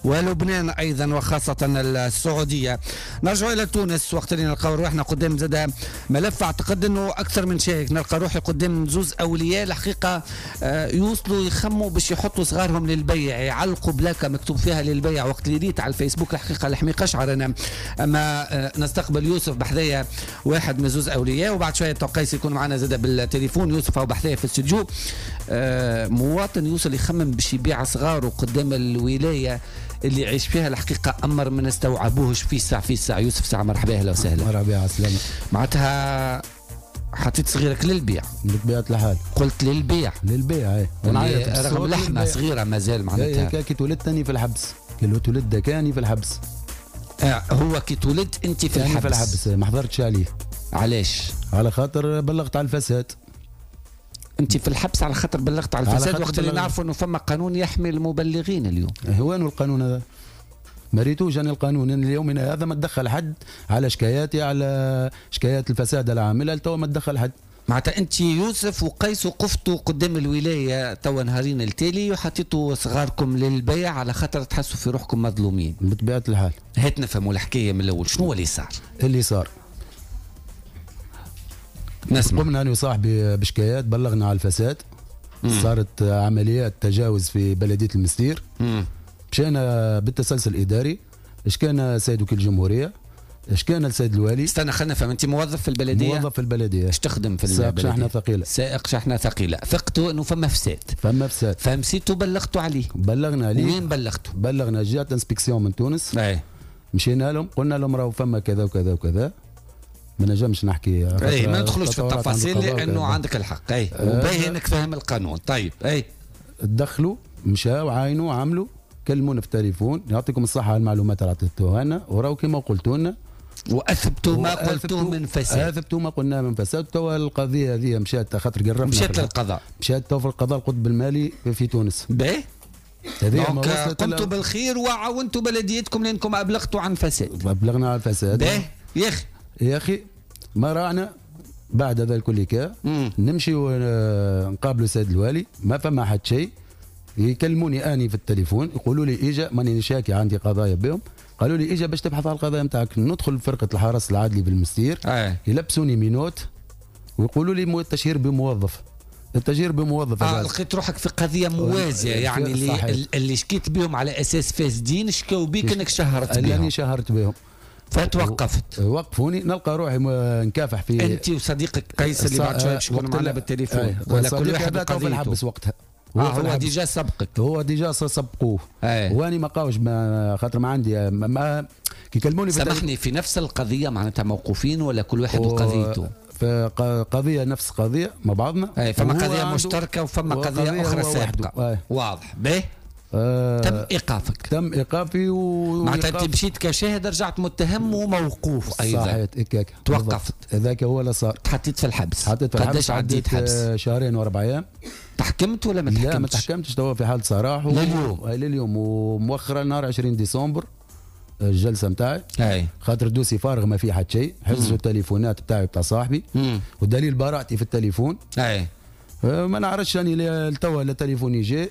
ولبنان أيضا وخاصة السعودية. نرجع إلى تونس وقت اللي نلقاو روحنا قدام زاد ملف أعتقد أنه أكثر من شائك. نلقى روحي قدام زوز أولياء الحقيقة يوصلوا يخموا باش يحطوا صغارهم للبيع، يعلقوا بلاكة مكتوب فيها للبيع. وقت اللي ريت على الفيسبوك الحقيقة لحمي قشعر أنا. أما نستقبل يوسف بحذايا واحد من زوز أولياء، وبعد شوية توقيس يكون معنا زاد بالتليفون. يوسف أو بحذايا في الاستوديو. مواطن يوصل يخمم باش يبيع صغاره قدام الولاية اللي يعيش فيها الحقيقة أمر ما نستوعبوهش. في الساعة يوسف ساعة مرحبا أهلا وسهلا. مرحبا على السلامة. معناتها حطيت صغيرك للبيع؟ بطبيعة الحال قلت للبيع اي رغم لحمة صغيرة مازال معناتها. كي تولدت أني في الحبس، كي تولد كاني في الحبس. هو كي تولد أنت في الحبس؟ في الحبس ما حضرتش عليه. علاش؟ على خاطر بلغت على الفساد. انت في الحبس على خاطر بلغت على الفساد، وقت اللي نعرفوا انه فما قانون يحمي المبلغين اليوم. وين القانون هذا؟ ما ريتوش انا القانون. اليوم هذا ما تدخل حد على شكاياتي، على شكايات الفساد اللي عاملها لتوا ما تدخل حد. معناتها انت يوسف وقيس وقفتوا قدام الولايه توا نهارين التالي وحطيتوا صغاركم للبيع على خاطر تحسوا في روحكم مظلومين. بطبيعه الحال. هات نفهموا الحكايه من الاول، شنو اللي صار؟ اللي صار نسمع. قمنا انا وصاحبي بشكايات، بلغنا على الفساد. صارت عمليات تجاوز في بلديه المستير. مشينا بالتسلسل الاداري، شكينا سيد وكيل الجمهوريه، شكينا السيد الوالي. استنى خلينا نفهم، انت موظف في البلديه؟ موظف في البلديه. ايش تخدم في البلديه؟ سائق شحنه ثقيله. سائق شحنه ثقيله. فقتوا انه فما فساد. فمسيتوا بلغتوا عليه؟ بلغنا عليه. وين بلغتوا؟ بلغنا جهه انسبكسيون من تونس. مشينا لهم قلنا لهم راهو فما كذا وكذا وكذا. ما نجمش نحكي ما ندخلوش في التفاصيل لانه عندك الحق. وباهي انك فاهم القانون. طيب تدخلوا مشاو عاينوا عملوا كلمونا في التليفون، يعطيكم الصحه على المعلومات اللي عطيتوها لنا، وراو كما قلتوا لنا واثبتوا ما قلتوه من فساد. اثبتوا ما قلنا من فساد. توا القضيه هذه مشات خاطر قربنا، مشات للقضاء. مشات تو في القضاء القطب المالي في تونس. باهي قمتوا بالخير وعاونتوا بلديتكم لانكم ابلغتوا عن فساد. ابلغنا عن الفساد. باهي يا اخي ما رانا بعد هذا الكل نمشي ونقابلوا السيد الوالي، ما فما حد شيء. يكلموني اني في التليفون يقولوا لي اجا ماني شاكي عندي قضايا بهم، قالوا لي اجا باش تبحث على القضايا نتاعك. ندخل فرقه الحرس العدلي بالمستير. يلبسوني مينوت ويقولوا لي التشهير بموظف. التشهير بموظف. لقيت روحك في قضيه موازيه يعني اللي شكيت بهم على اساس فاسدين شكاو بيك انك شهرت بهم. اللي شهرت بهم فتوقفت. وقفوني، نلقى روحي نكافح في انت وصديقك قيس اللي بعد شويه باش يكون معنا بالتليفون. ولا كل واحد في الحبس وقتها. هو ديجا سبقك. هو ديجا سبقوه. واني ما قاوش خاطر ما عندي ما كي كلموني. سامحني، في نفس القضيه معناتها موقوفين ولا كل واحد وقضيته؟ في قضيه نفس قضيه مع بعضنا. فما قضيه مشتركه وفما قضيه اخرى سابقه. واضح. باهي. تم ايقافك. تم ايقافي معناتها انت مشيت كشاهد، رجعت متهم وموقوف ايضا. صحيت هكاك. توقفت. هذاك هو اللي صار. تحطيت في الحبس. حطيت في الحبس. قداش عديت حبس؟ شهرين و4 ايام. تحكمت ولا ما تحكمتش؟ لا ما تحكمتش، توا في حالة سراح لليوم. ومؤخرا نهار 20 ديسمبر الجلسه نتاعي. خاطر دوسي فارغ ما في حد شيء. حجزوا التليفونات بتاعي بتاع صاحبي. ودليل براءتي في التليفون. ما نعرفش راني توا لا تليفوني جاي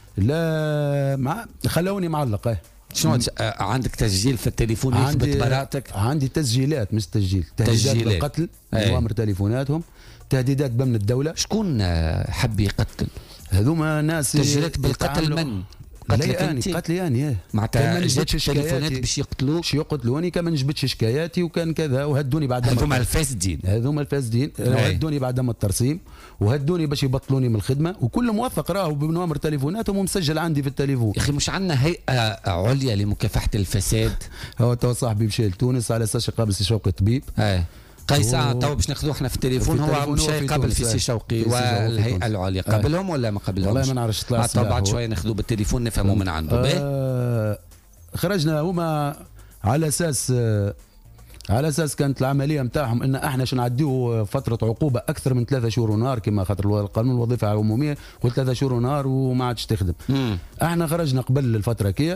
لا خلوني معلق. شنو عندك تسجيل في التليفون يثبت براءتك؟ عندي تسجيلات مش تسجيل. تهديدات بالقتل، اوامر تليفوناتهم، تهديدات بامن الدوله. شكون حب يقتل؟ هذوما ناس. تسجيلات بالقتل من؟ قتلي اني معناتها جات التليفونات باش يقتلوك؟ باش يقتلوني كما نجبدش شكاياتي وكان كذا. وهدوني بعد هذوما الفاسدين. وهدوني بعد ما الترسيم، وهدوني باش يبطلوني من الخدمه، وكل موثق راهو بنوامر تليفوناتهم ومسجل عندي في التليفون. يا اخي مش عندنا هيئه عليا لمكافحه الفساد؟ هو تو صاحبي مشى لتونس على اساس يقابل سي شوقي طبيب. قيس تو باش ناخذوه احنا في التليفون. هو مشى يقابل في سي شوقي والهيئه العليا. قابلهم ولا ما قابلهمش؟ والله ما نعرفش. طلع بعد شويه ناخذوه بالتليفون نفهموا من عنده. خرجنا هما على اساس كانت العمليه نتاعهم ان احنا شو نعديو فتره عقوبه اكثر من 3 شهور ونهار، كما خاطر القانون الوظيفه العموميه قلت 3 شهور ونهار وما عادش تخدم. احنا خرجنا قبل الفتره كي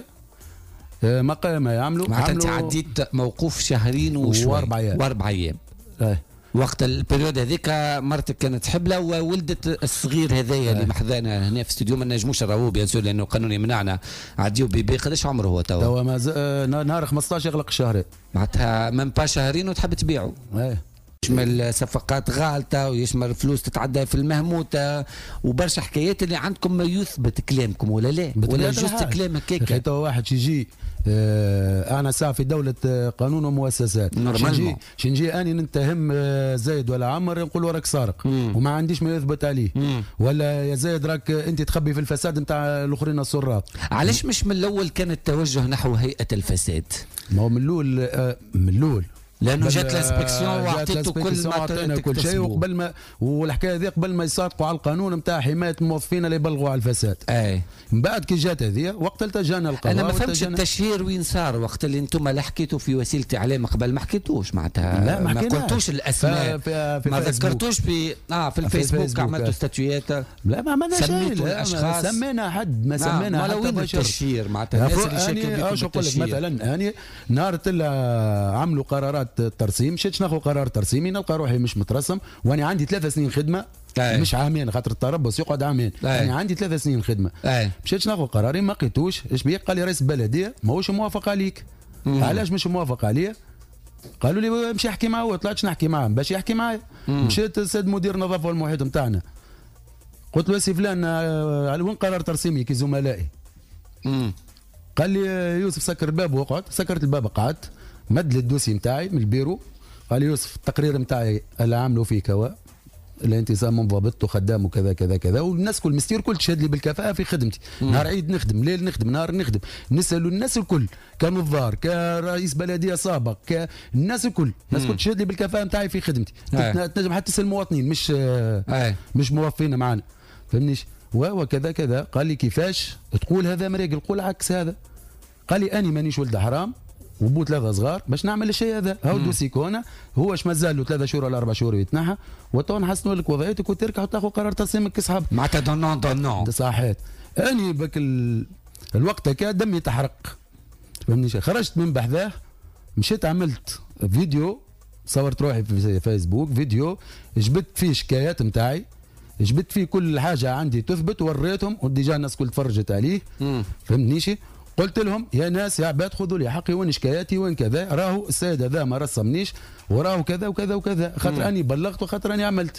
ما يعملوا. معناتها انت عديت موقوف شهرين وشوي و4 ايام. وقت البريود هذيك مرتك كانت حبلة وولدت الصغير هذايا اللي محذانا هنا في استوديو، ما نجموش نراوه بيان سور لانه قانون يمنعنا. عديو بيبي قداش عمره هو توا؟ توا نهار 15 يغلق الشهرين، معناتها من با شهرين وتحب تبيعه. يشمل صفقات غالطة ويشمل فلوس تتعدى في المهموتة وبرشا حكايات اللي عندكم ما يثبت كلامكم ولا لا؟ ولا جوست كلام هكاك؟ تو واحد يجي انا ساعة في دولة قانون ومؤسسات، شنجي اني نتهم زايد ولا عمر نقول له راك سارق وما عنديش ما يثبت عليه، ولا يا زايد راك انت تخبي في الفساد نتاع الاخرين السراق. علاش مش من الاول كان التوجه نحو هيئة الفساد؟ ما هو من الاول لانه جات الانسبكسيون واعطيته كل ما اعطينا كل شيء، وقبل ما والحكايه هذه قبل ما يصادقوا على القانون نتاع حمايه الموظفين اللي يبلغوا على الفساد. من بعد كي جات هذه وقت التجانا القضاء. انا ما فهمتش التشهير وين صار وقت اللي انتم لا حكيتوا في وسيله اعلام قبل، ما حكيتوش معناتها؟ لا ما قلتوش الاسماء، ما ذكرتوش في الفيسبوك عملتوا ستاتيوهات؟ لا ما عملنا شيء، سمينا حد ما سمينا حد. وين التشهير معناتها؟ الناس اللي شكلوا بكم التشهير مثلا اني نهار عملوا قرارات الترسيم، مشيتش ناخذ قرار ترسيمي نلقى روحي مش مترسم، وانا عندي 3 سنين خدمه مش عامين، خاطر التربص يقعد عامين، يعني عندي 3 سنين خدمه. مشيتش ناخذ قراري ما لقيتوش، ايش بيك؟ قال لي رئيس البلديه ماهوش موافق عليك. علاش مش موافق عليا؟ قالوا لي مشي احكي معاه، وطلعتش نحكي معاه باش يحكي معايا. مشيت السيد مدير النظافه والمحيط نتاعنا، قلت له سي فلان على وين قرار ترسيمي كي زملائي؟ قال لي يوسف سكر الباب وقعد، سكرت الباب قعدت، مد لي الدوسي نتاعي من البيرو، قال لي يوسف التقرير نتاعي اللي عامله فيك هو الانتظام منضبط وخدام وكذا كذا كذا، والناس كل مستير كل تشهد لي بالكفاءه في خدمتي. نهار عيد نخدم، ليل نخدم، نهار نخدم، نسالوا الناس الكل كنظار كرئيس بلديه سابق كالناس الكل، الناس الكل تشهد لي بالكفاءه نتاعي في خدمتي. تنجم حتى تسال المواطنين مش موظفين معنا، فهمنيش؟ وكذا كذا. قال لي كيفاش تقول هذا مريقل؟ قول عكس هذا. قال لي اني مانيش ولد حرام وبو 3 صغار باش نعمل الشيء هذا. هاو دوسي كونا هو اش مازال له 3 شهور ولا 4 شهور يتنحى، وتو نحسنوا لك وضعيتك وتركح وتاخذ قرار ترسيمك كصحاب. معناتها دونون صحيت. اني بك الوقت هكا دمي تحرق، فهمني؟ خرجت من بحذاه، مشيت عملت فيديو، صورت روحي في فيسبوك فيديو جبت فيه شكايات نتاعي، جبت فيه كل حاجه عندي تثبت، وريتهم وديجا الناس كل تفرجت عليه. فهمتنيش؟ قلت لهم يا ناس يا عباد خذوا لي حقي، وين شكاياتي وين كذا، راهو السيد هذا ما رسمنيش، وراهو كذا وكذا وكذا، خاطر اني بلغت وخاطر اني عملت.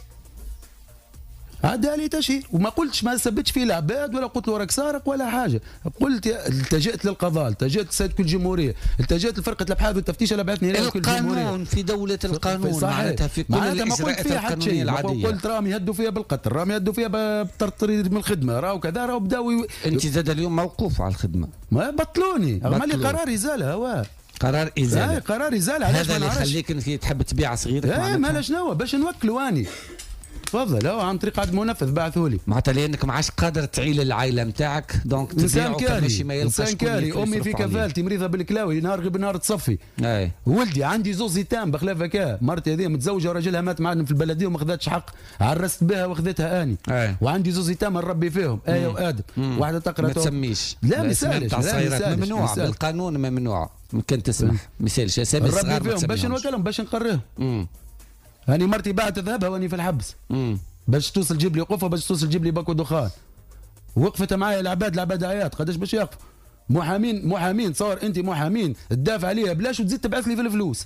عاد علي تشهير، وما قلتش ما سبتش فيه العباد ولا قلت له راك سارق ولا حاجه، قلت التجأت للقضاء، التجأت للسيد كل جمهوريه، التجأت لفرقه الابحاث والتفتيش اللي بعثني الى كل جمهوريه. القانون في دوله القانون معناتها في كل الاجراءات القانونيه العاديه. قلت راهم يهدوا فيها بالقتل، راهم يهدوا فيها بالتطريد من الخدمه، راهو كذا، راهو بداوا. انت زاد اليوم موقوف على الخدمه. ما بطلوني، مالي قرار ازاله هو. قرار ازاله. قرار ازاله. هذا اللي يخليك انك تحب تبيع صغيرك. مالا شنو باش نوكلوا اني. تفضل هو عن طريق عد منفذ بعثوا لي. معناتها لانك ما عادش قادر تعيل العائله نتاعك، دونك تبيع وتمشي ما يلقاش. انسان كاري، امي في كفالتي مريضه بالكلاوي، نهار غير نهار تصفي. ولدي عندي زوز ايتام بخلاف هكا، مرتي هذه متزوجه وراجلها مات معنا في البلديه وما خذاتش حق، عرست بها واخذتها اني. وعندي زوز ايتام نربي فيهم، ايه وادم. واحده تقرا ما تسميش. لا ما يسالش، ممنوع بالقانون، ممنوع. ممكن تسمح ما يسالش اسامي الصغار فيهم باش نوكلهم باش نقريهم. هاني مرتي بعت ذهبها واني في الحبس. باش توصل تجيب لي قفه، باش توصل تجيب لي باكو دخان. وقفت معايا العباد عياط، قداش باش يقف؟ محامين صور انت محامين تدافع عليها بلاش وتزيد تبعث لي في الفلوس.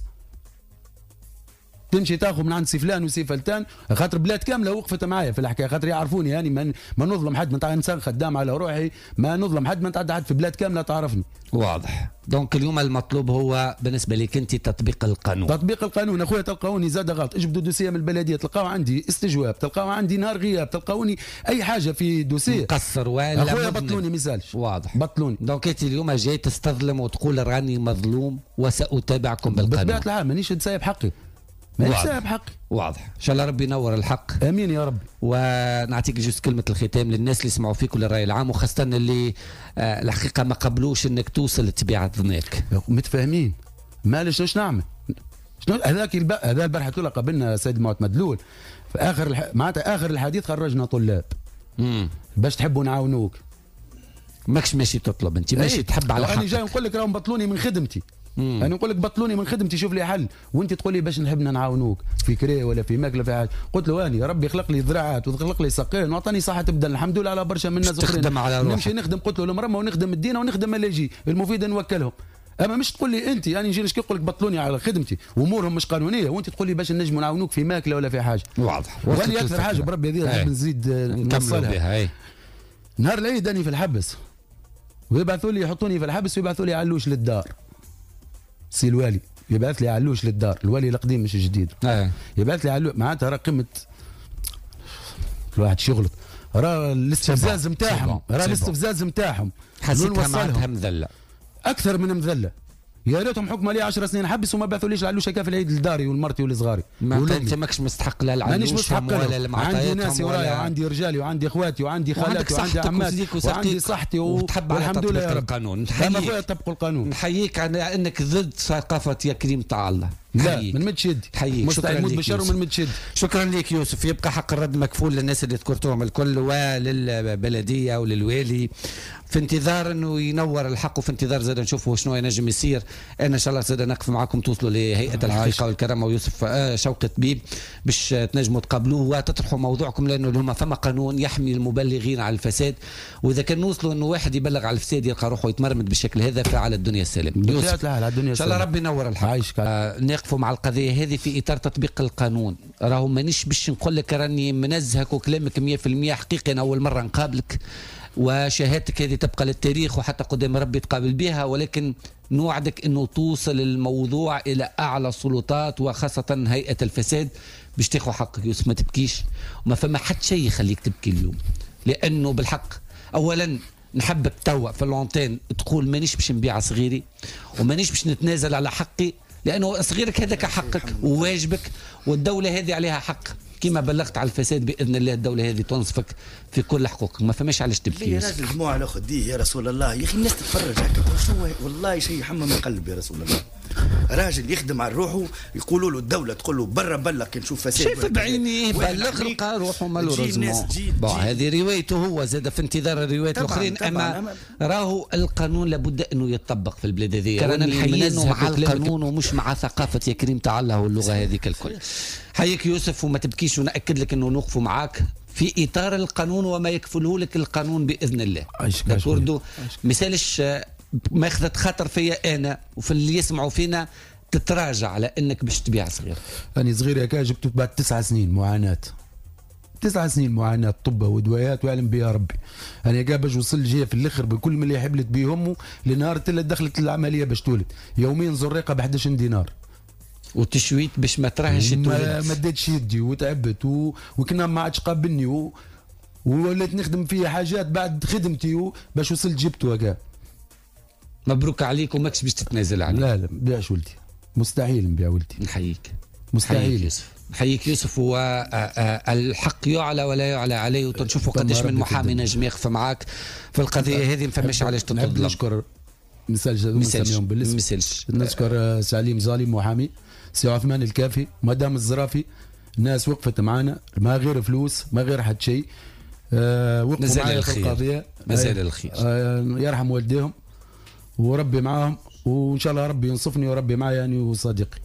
تمشي تاخذ من عند سي فلان وسي فلتان، خاطر بلاد كامله وقفت معايا في الحكايه، خاطر يعرفوني يعني ما نظلم حد، ما انسان خدام على روحي، ما نظلم حد، ما نتعدى حد في بلاد كامله تعرفني. واضح. دونك اليوم المطلوب هو بالنسبه لك انت تطبيق القانون. تطبيق القانون. اخويا تلقاوني زاد غلط، اجبدوا دوسيه من البلديه تلقاو عندي استجواب، تلقاو عندي نهار غياب، تلقاوني اي حاجه في دوسيه مقصر ولا اخويا بطلوني ما يسالش. واضح. بطلوني. دونك انت اليوم جاي تستظلم وتقول راني مظلوم وساتابعكم بالقانون. بطبيعه الحال مانيش نسايب حقي. مانيش سايب حقي. واضح. ان شاء الله ربي ينور الحق. امين يا رب. ونعطيك جوست كلمه الختام للناس اللي يسمعوا فيك وللراي العام، وخاصه اللي الحقيقه ما قبلوش انك توصل لتبيع ذنيك. متفاهمين. مالش واش نعمل؟ شنو هذاك هذا البارحه تقول قابلنا سيد معت مدلول في اخر معناتها اخر الحديث خرجنا طلاب. باش تحبوا نعاونوك. ماكش ماشي تطلب انت، ماشي تحب على حقك. انا جاي نقول لك راهم بطلوني من خدمتي. انا نقول لك بطلوني من خدمتي شوف لي حل، وانت تقول لي باش نحبنا نعاونوك في كريه ولا في ماكله في حاجه. قلت له اني ربي خلق لي ذراعات وخلق لي ساقين واعطاني صحه تبدا الحمد لله على برشا من الناس تخدم على روحك. نمشي نخدم، قلت له المرمى ونخدم الدين ونخدم اللي يجي المفيد نوكلهم. اما مش تقول لي انت يعني نجي نشكي نقول لك بطلوني على خدمتي وامورهم مش قانونيه وانت تقول لي باش نجموا نعاونوك في ماكله ولا في حاجه. واضح. وانا اكثر حاجه بربي هذه نحب نزيد نوصلها. نهار العيد اني في الحبس ويبعثوا لي يحطوني في الحبس ويبعثوا لي علوش للدار. سي الوالي يبعث لي علوش للدار، الوالي القديم مش الجديد. يبعث لي علوش معناتها راه قمه الواحد شغلط، راه الاستفزاز نتاعهم، راه الاستفزاز نتاعهم حسيتها معناتها مذله اكثر من مذله. يا ريتهم حكموا لي 10 سنين حبس وما بعثوليش العلوشه كاف العيد لداري ولمرتي ولصغاري. انت ماكش مستحق لا العلوش ولا المعطيات. عندي ناسي ورايا وعندي رجالي وعندي اخواتي وعندي خالاتي وعندي عماتي وعندي صحتي والحمد لله يا رب. القانون نحييك طبقوا القانون. نحييك على انك ضد ثقافه يا كريم تاع الله. لا من مد شدي مستعد موت بالشر ومن مد شدي. شكرا لك يوسف. يبقى حق الرد مكفول للناس اللي ذكرتهم الكل وللبلديه وللوالي في انتظار انه ينور الحق وفي انتظار زاد نشوفوا شنو ينجم يصير. انا ان شاء الله زاد نقف معكم توصلوا لهيئه الحقيقه والكرامه ويوسف شوقي طبيب باش تنجموا تقابلوه وتطرحوا موضوعكم، لانه هما فما قانون يحمي المبلغين على الفساد، واذا كان نوصلوا انه واحد يبلغ على الفساد يلقى روحه يتمرمد بالشكل هذا فعلى الدنيا السلام. يوسف ان شاء الله ربي ينور الحق. نقفوا مع القضيه هذه في اطار تطبيق القانون. راهو مانيش باش نقول لك راني منزهك وكلامك 100% حقيقي، انا اول مره نقابلك وشهادتك هذه تبقى للتاريخ وحتى قدام ربي تقابل بها، ولكن نوعدك انه توصل الموضوع الى اعلى السلطات وخاصه هيئه الفساد باش تاخذ حقك. يوسف ما تبكيش وما فما حد شيء يخليك تبكي اليوم، لانه بالحق اولا نحبك توا في اللونتين تقول مانيش باش نبيع صغيري ومانيش باش نتنازل على حقي، لانه صغيرك هذاك حقك وواجبك والدوله هذه عليها حق. كما بلغت على الفساد باذن الله الدوله هذه تنصفك في كل حقوقك، ما فماش علاش تبكي. يا راجل دموع على خديه يا رسول الله، يا اخي الناس تتفرج هكا شنو والله شيء يحمم القلب يا رسول الله. راجل يخدم على روحه يقولوا له الدوله تقول له برا بلغ نشوف فساد شايف بعيني بلغ لقى روحه مالوريزمون. هذه روايته هو زاد في انتظار الروايات الاخرين. اما راهو القانون لابد انه يطبق في البلاد هذه. رانا نحيينه مع القانون ومش مع ثقافه يا كريم تاع الله واللغه هذيك الكل. حيك يوسف وما تبكيش ونأكد لك انه نوقفوا معاك في اطار القانون وما يكفله لك القانون باذن الله. تردوا مثالش ماخذة خطر فيا انا وفي اللي يسمعوا فينا تتراجع على انك باش تبيع صغير. انا صغير يا جبت بعد 9 سنين معاناه، 9 سنين معاناه طب ودويات ويعلم بها ربي. انا قاعد باش وصل جاي في الاخر بكل من اللي حبلت بيه امه لنهار تلا دخلت العمليه باش تولد يوميا زريقه ب 11 دينار وتشويت باش ما تراهش ما مديتش يدي وتعبت وكنا ما عادش قابلني وليت نخدم فيها حاجات بعد خدمتي باش وصلت جبته هكا. مبروك عليك وماكش باش تتنازل عليه. لا ما نبيعش ولدي، مستحيل نبيع ولدي. نحييك مستحيل. يوسف نحييك يوسف. والحق يعلى ولا يعلى عليه وتنشوفوا قداش من محامي نجم يخفى معاك في القضيه هذه. ما فماش علاش تطلب. نشكر نسالهم بالاسم. نشكر سليم ظالم محامي، سي عثمان الكافي، مدام الزرافي، الناس وقفت معنا ما غير فلوس ما غير حد شيء. وقفوا معايا في القضيه مازال الخير. يرحم والديهم وربي معاهم وان شاء الله ربي ينصفني وربي معايا يعني وصديقي.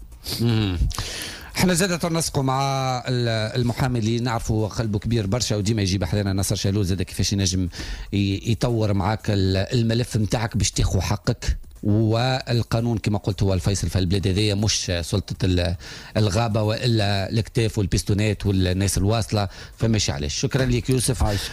احنا زادت نسقوا مع المحامي اللي نعرفه قلبه كبير برشا وديما يجيب احيانا نصر شالوز زاد كيفاش ينجم يطور معاك الملف نتاعك باش تاخذ حقك. والقانون كما قلت هو الفيصل في البلاد هذيا، مش سلطه الغابه والا الاكتاف والبيستونات والناس الواصله، فماشي علاش. شكرا لك يوسف.